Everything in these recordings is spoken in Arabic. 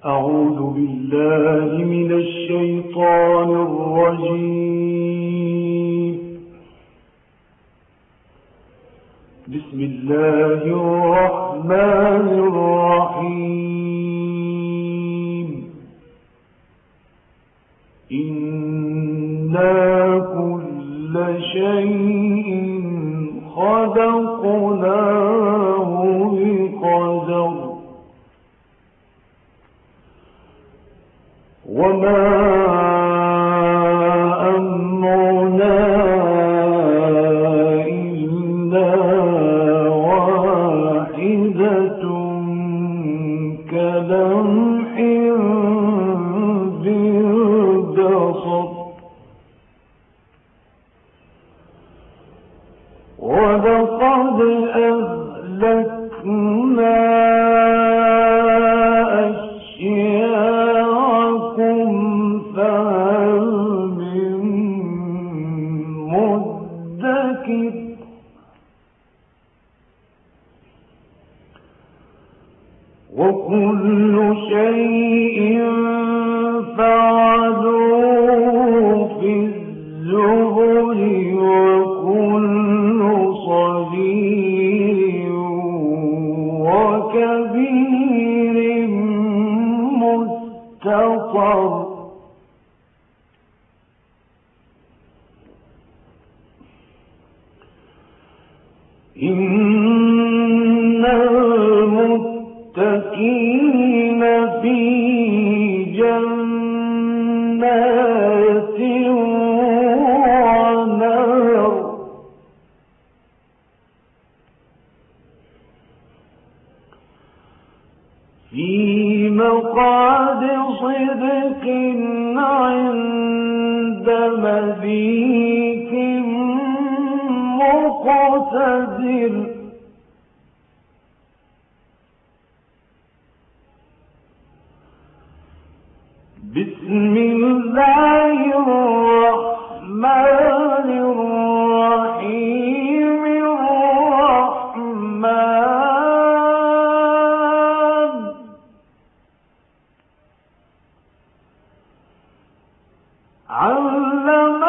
أعوذ بالله من الشيطان الرجيم. بسم الله الرحمن الرحيم. إنا كل شيء خلقناه بقدر وما أمرنا إلا واحدة كلمح بالبصر ولقد أهلكنا وكل شيء فعلوه في الزبر وكل صغير وكبير مستطر. إن المتقين في جنات ونهر في مقعد صدق عند مليك مقتدر. بسم الله الرحمن الرحيم. الرحمن علم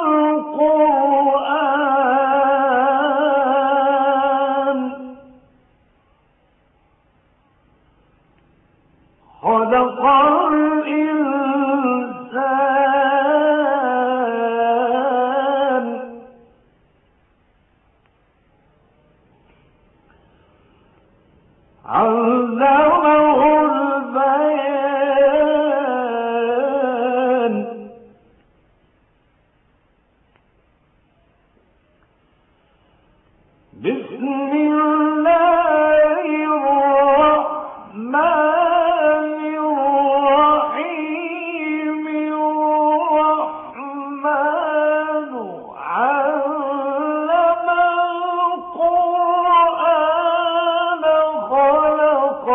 القرآن خلق الإنسان علمه البيان. بسم الله الرحمن الرحيم. الرحمن علم القرآن خلق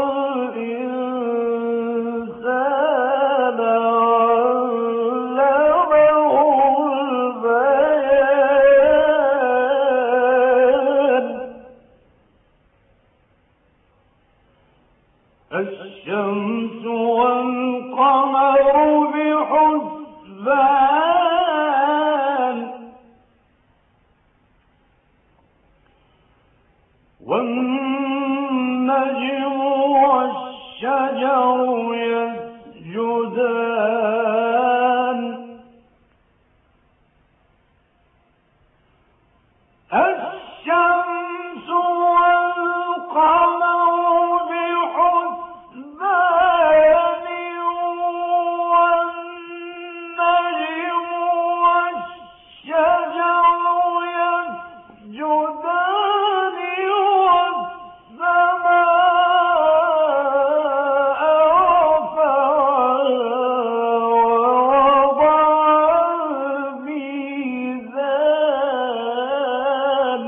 الإنسان علمه البيان. الشمس والقمر بحسبان والنجم والشجر يسجدان. الشمس والقمر بحسبان والنجم والشجر يسجدان والسماء رفعها ووضع الميزان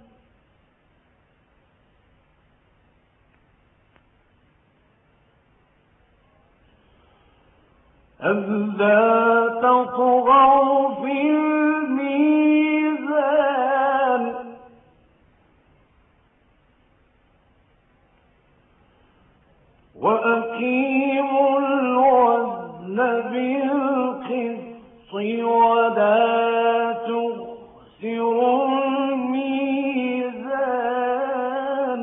ألا تطغوا في الميزان وأقيموا الوزن بالقسط ولا تخسروا الميزان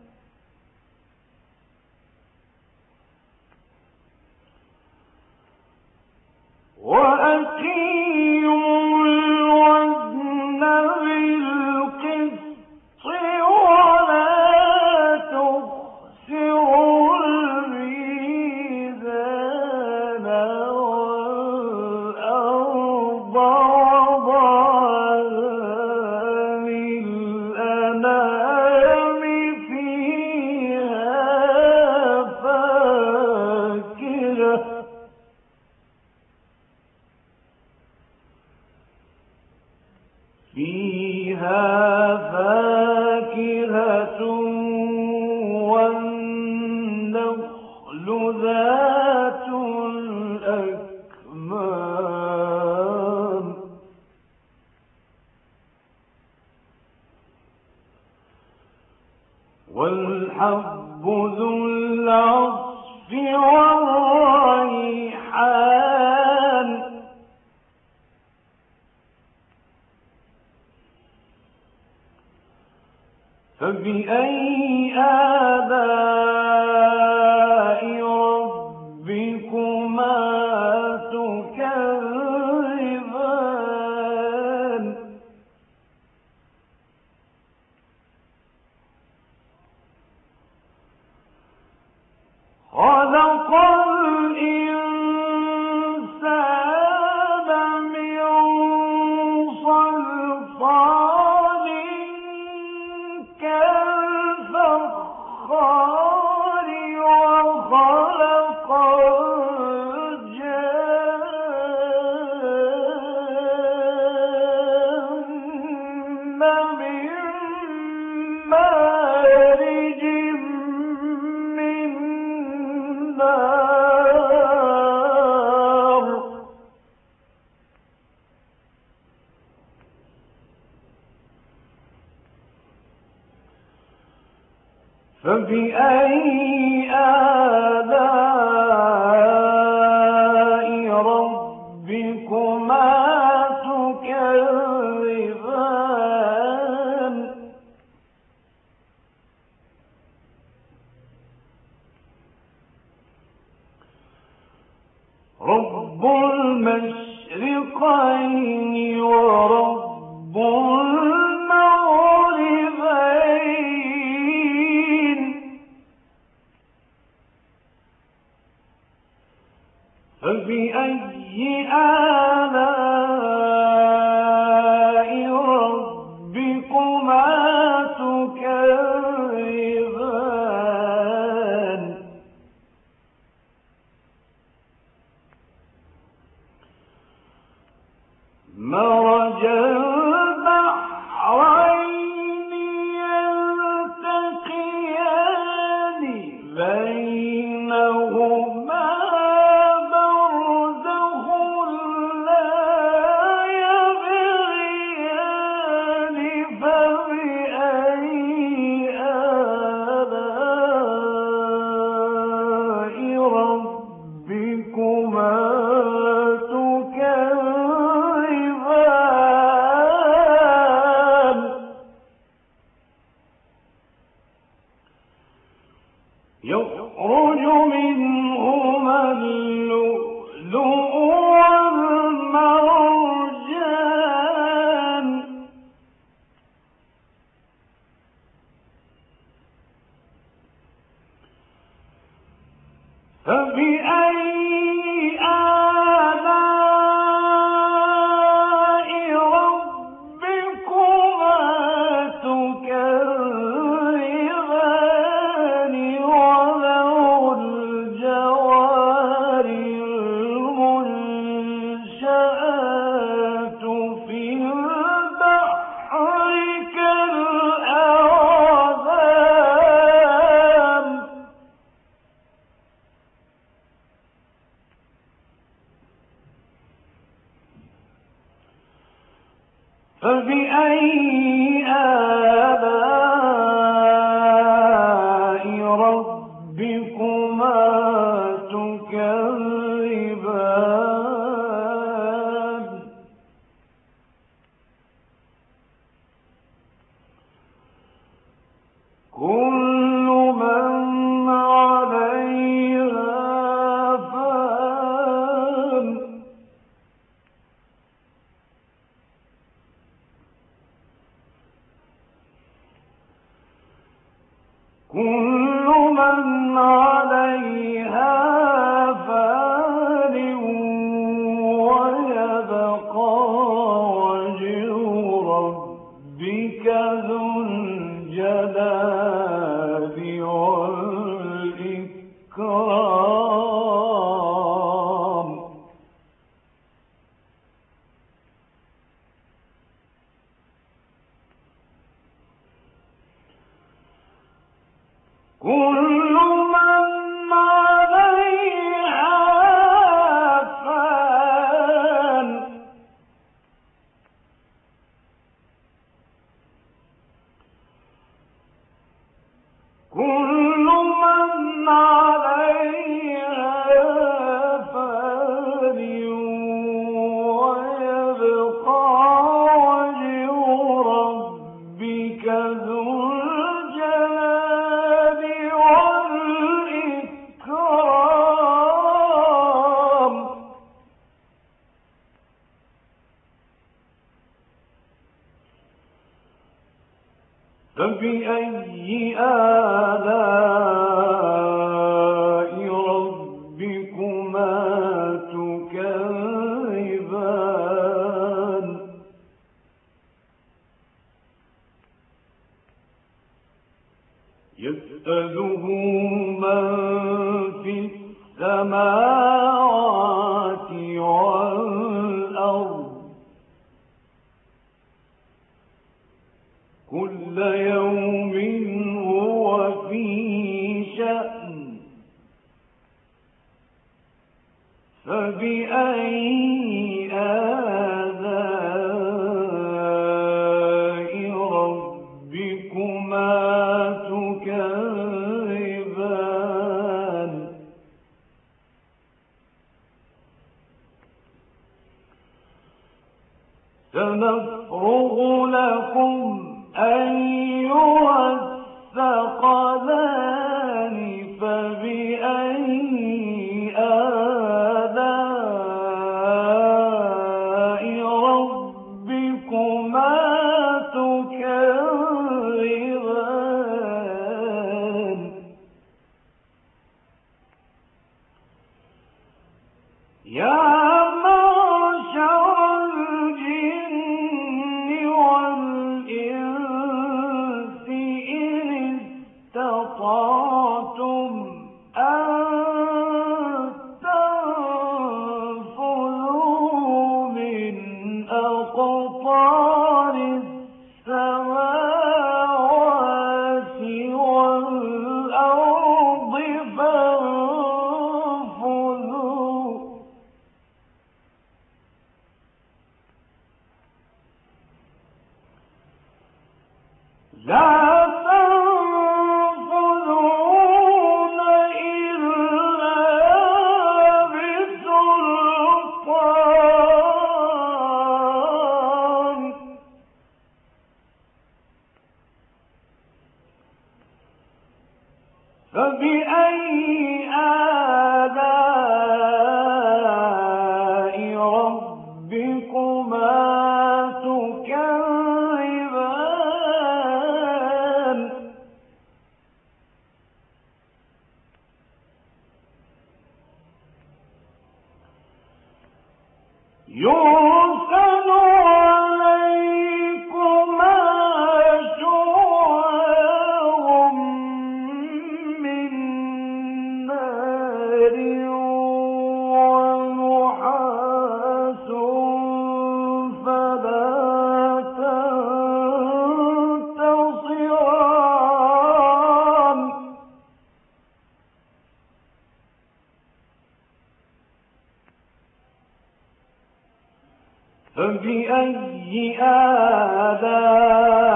وأقيموا الوزن بالقسط ولا تخسروا الميزان والأرض وضعها للأنام فيها فاكهة والنخل ذات الأكمام والحب ذو العصف والريحان فبأي آلاء ربكما تكذبان خلق الإنسان من صلصال كالفخار وخلق الجان من مارج من نار فبأي آلاء ربكما تكذبان رب المشرقين ورب المغربين فبأي آلاء ربكما تكذبان مرج البحرين يلتقيان بينهما برزخ لا يبغيان فبأي آلاء ربكما يخرج منهما اللؤلؤ والمرجان فبأي آلاء ربكما تكذبان وله الجوار المنشآت في البحر كالأعلام فبأي آلاء ربكما تكذبان كل من عليها فان كل من عليها فان ويبقى وجه ربك ذو الجلال والإكرام كل من عليها فان كل من عليها فان ويبقى وجه ربك ذو الجلال والإكرام فبأي آلاء ربكما تكذبان يسأله من في السماوات والأرض كل يوم هو في شأن فبأي آلاء ربكما تكذبان سنفرغ لكم أيها الثقلان فبأي آلاء ربكما تكذبان يا معشر الجن والإنس إن استطعتم أن تنفذوا من أقطار السماوات والأرض فانفذوا لا تنفذون إلا بسلطان فبأي آلاء ربكما تكذبان يرسل عليكما شواظ من نار ونحاس فلا تنتصران فبأي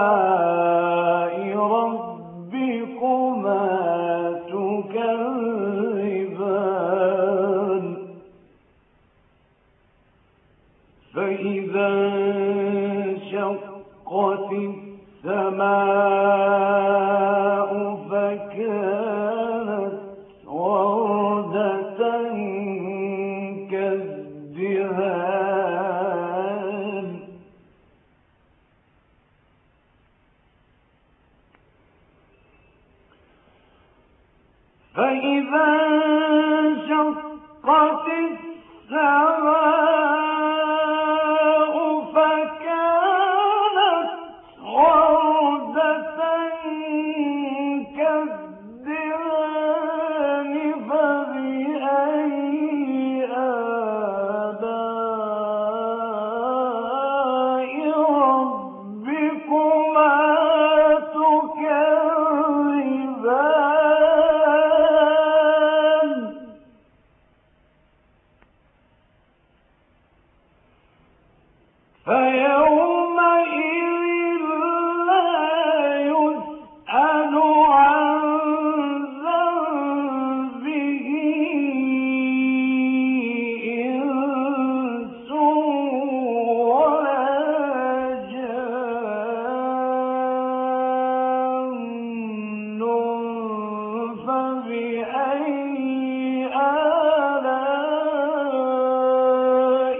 آلاء ربكما تكذبان السماء فكانت وردة كالدهان فإذا انشقت السماء فكانت وردة كالدهان فبأي آلاء ربكما تكذبان فيومئذ لا يسأل عن ذنبه إنس ولا جان فبأي آلاء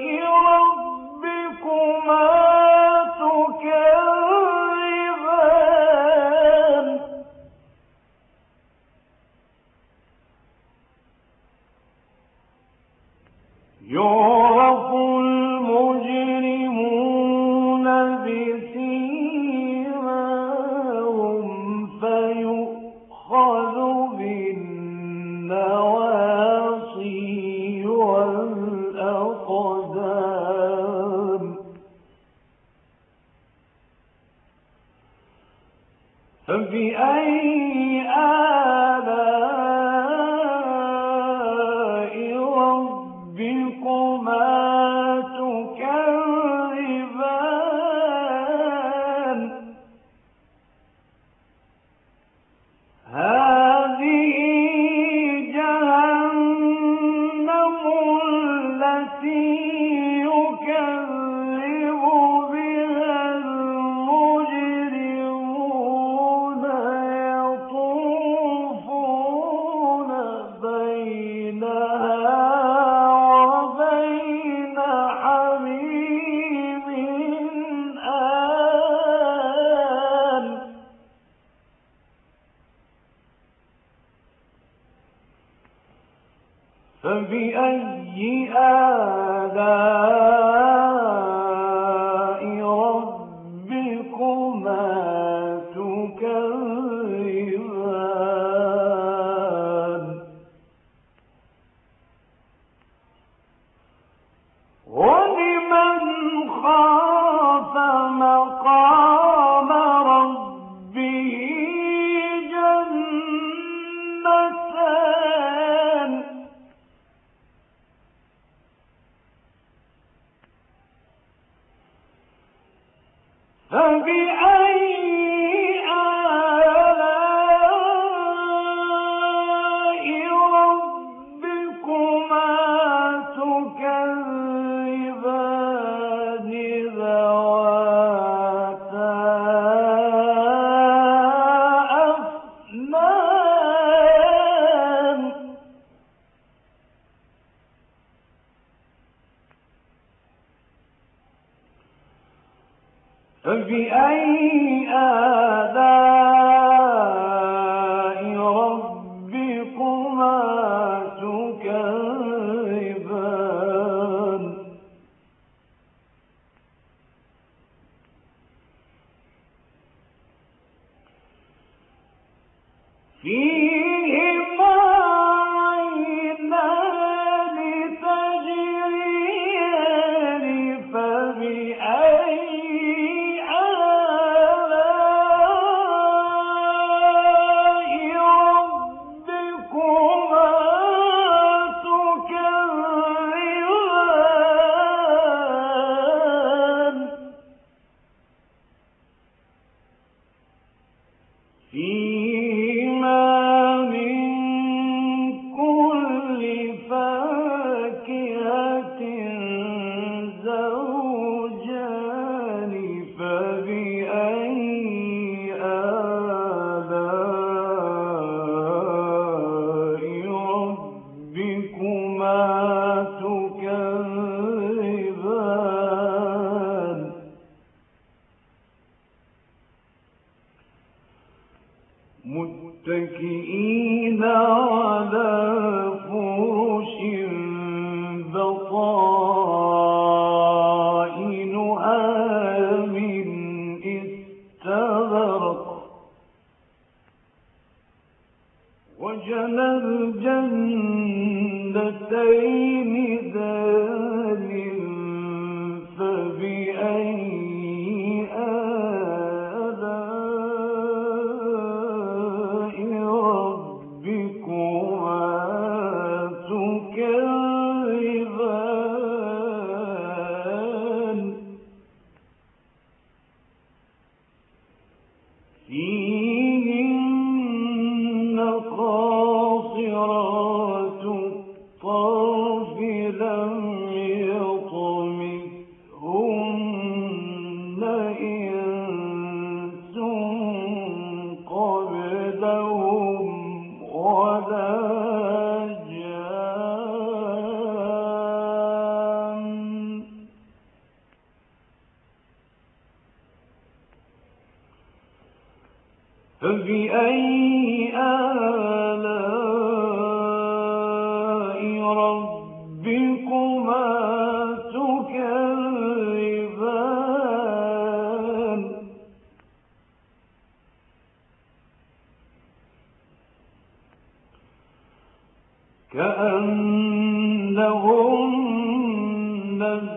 ربكما تكذبان يعرف المجرمون بسيماهم فيؤخذ بالنواصي والأقدام فبأي آلاء ربكما تكذبان هذه جهنم التي يكذب بها المجرمون يطوفون بينها وبين حميم آن فبأي آلاء ربكما تكذبان ولمن خاف مقام ربه جنتان فبأي آلاء ربكما تكذبان ذواتا أفنان فبأي آلاء ربكما تكذبان فيهما عينان تجريان فبأي آلاء جنتين دان فبأي آلاء ربكما تكذبان فيهن قاصرات الطرف لم يطمثهن إنس قبلهم ولا جان فبأي آلاء ربكما تكذبان كأنهن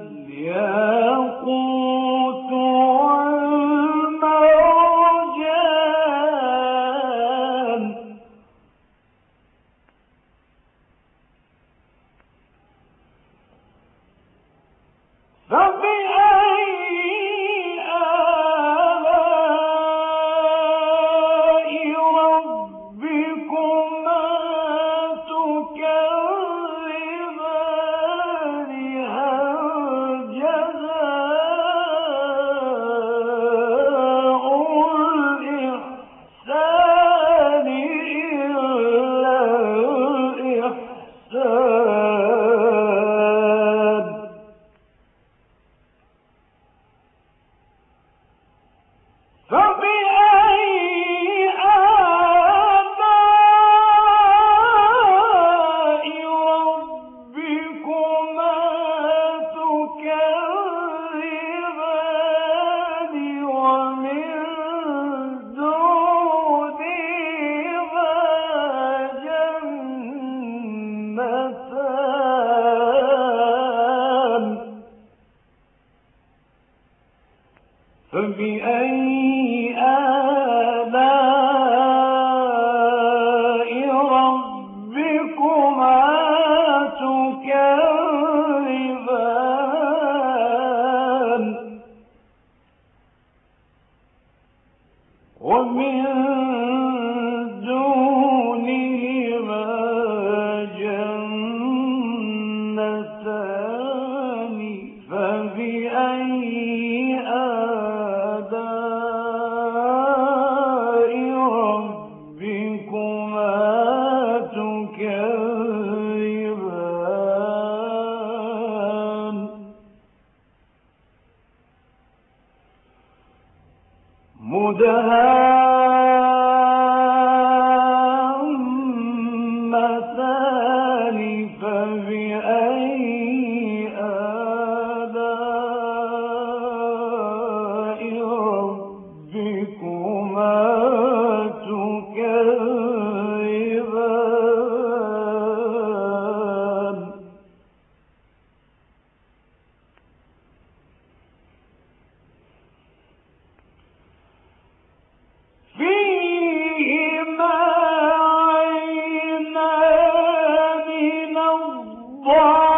الياقوت والمرجان فبأي آلاء ربكما تكذبان هل جزاء الإحسان إلا الإحسان فبأي آلاء ربكما تكذبان ومن دونهما جنتان فبأي آلاء ربكما تكذبان ومن دونهما جنتان فبأي آلاء ربكما تكذبان مدهامتان فبأي آلاء ربكما تكذبان فيهما عينان نضاختان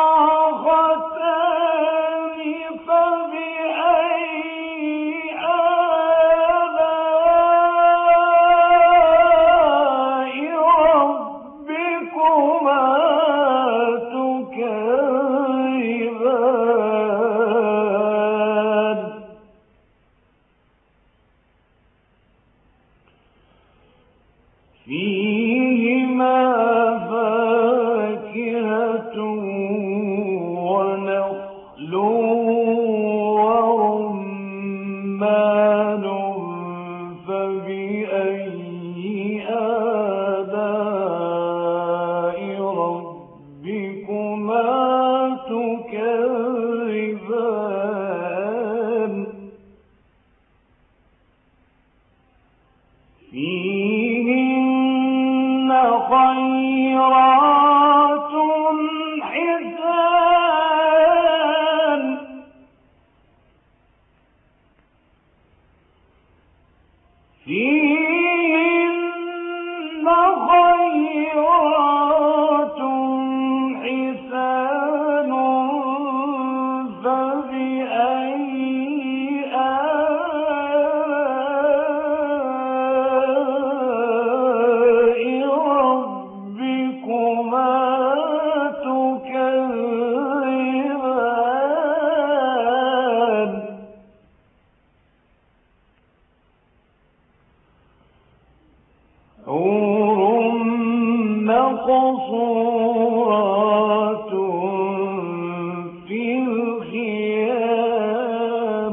في الخيام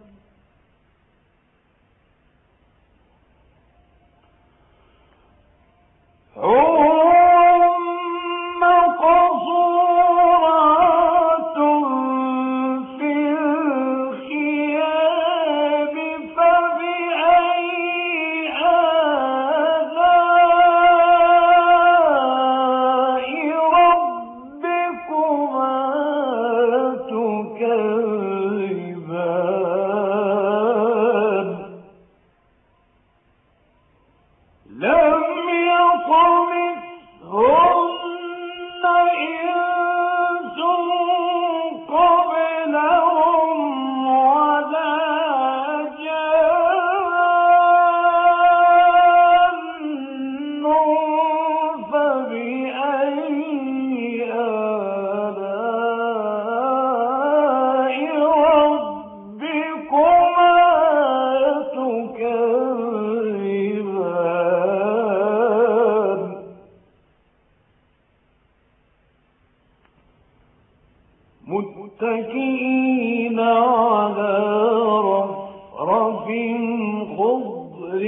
متكئين على رفرف خضر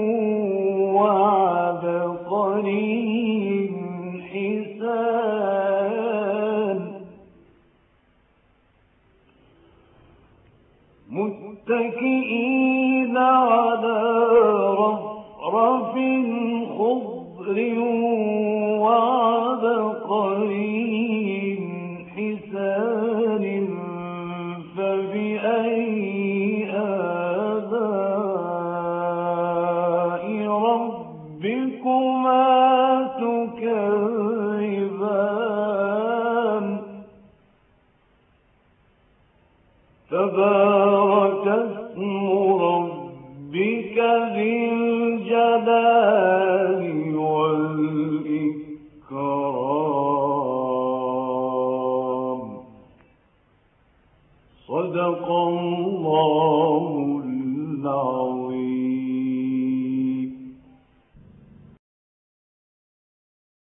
وعبقري حسان متكئين على رفرف خضر وعبقري حسان فبأي آلاء ربكما تكذبان تبارك اسم ربك ذي الجلال والإكرام